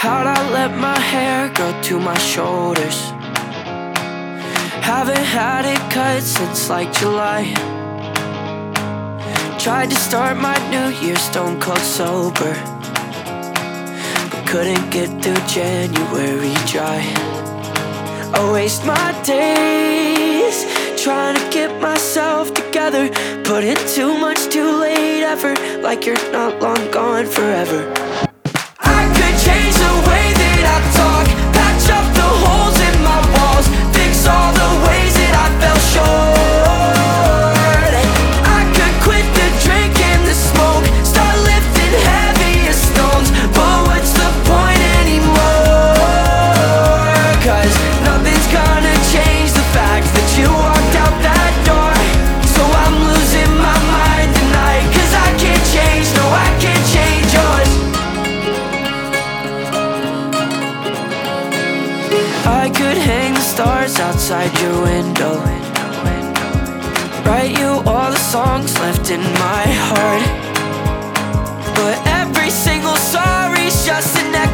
How'd I let my hair grow to my shoulders? Haven't had it cut since like July. Tried to start my new year stone cold sober, but couldn't get through January dry. I waste my days trying to get myself together, putting too much too late effort, like you're not long gone forever. I could change the way that I talk, patch up the holes in my walls, fix all the ways that I fell short. I could quit the drink and the smoke, start lifting heavier stones, but what's the point anymore? Cause nothing's gonna change the fact that you walked out that door. So I'm losing my mind tonight, cause I can't change, no I can't change yours. I could hang the stars outside your window, write you all the songs left in my heart, but every single sorry's just an echo